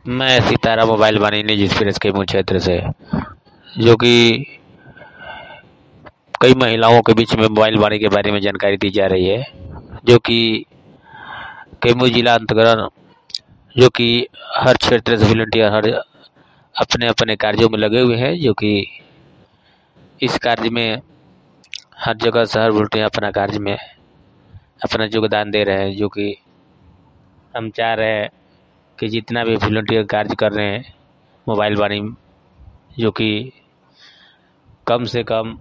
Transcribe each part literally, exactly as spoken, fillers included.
मैं सितारा मोबाइल वाणी निजी एक्सप्रेस के क्षेत्र से, जो कि कई महिलाओं के बीच में मोबाइल वाणी के बारे में जानकारी दी जा रही है, जो कि कैमूर जिला अंतर्गत, जो कि हर क्षेत्र से वॉलंटियर हर अपने अपने कार्यों में लगे हुए हैं, जो कि इस कार्य में हर जगह से हर वॉलंटियर अपना कार्य में अपना योगदान दे रहे हैं। जो कि हम चाह रहे हैं कि जितना भी वॉलंटियर कार्य कर रहे हैं मोबाइल वाणी, जो कि कम से कम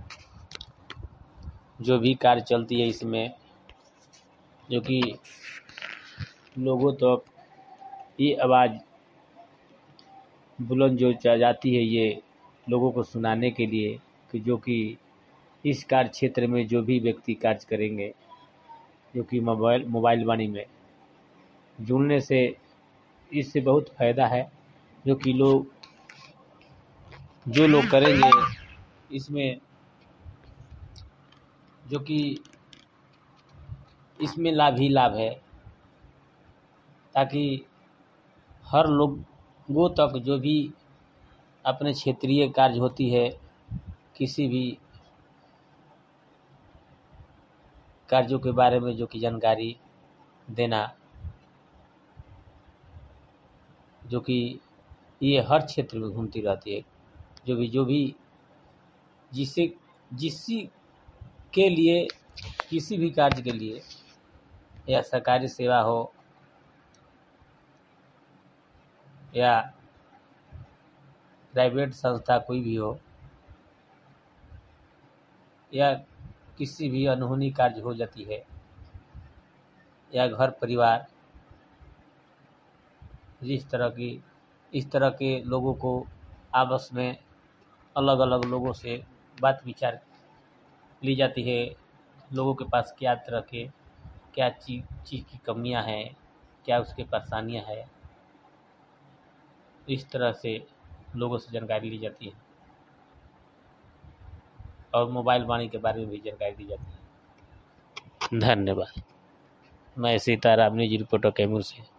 जो भी कार्य चलती है इसमें, जो कि लोगों तक तो ये आवाज़ बुलंद जो जाती है, ये लोगों को सुनाने के लिए कि जो कि इस कार्य क्षेत्र में जो भी व्यक्ति कार्य करेंगे, जो कि मोबाइल मोबाइल वाणी में जुड़ने से इससे बहुत फ़ायदा है। जो कि लोग जो लोग करेंगे इसमें, जो कि इसमें लाभ ही लाभ है, ताकि हर लोगों तक जो भी अपने क्षेत्रीय कार्य होती है, किसी भी कार्यों के बारे में जो कि जानकारी देना, जो कि ये हर क्षेत्र में घूमती रहती है। जो भी जो भी जिससे जिसी के लिए किसी भी कार्य के लिए, या सरकारी सेवा हो या प्राइवेट संस्था कोई भी हो, या किसी भी अनहोनी कार्य हो जाती है, या घर परिवार, जिस तरह की इस तरह के लोगों को आपस में अलग अलग लोगों से बात विचार ली जाती है। लोगों के पास क्या तरह के क्या चीज़ चीज़ की कमियां हैं, क्या उसके परेशानियां हैं, इस तरह से लोगों से जानकारी ली जाती है और मोबाइल वाणी के बारे में भी जानकारी दी जाती है। धन्यवाद। मैं सीताराम निजी रिपोर्टर कैमूर से।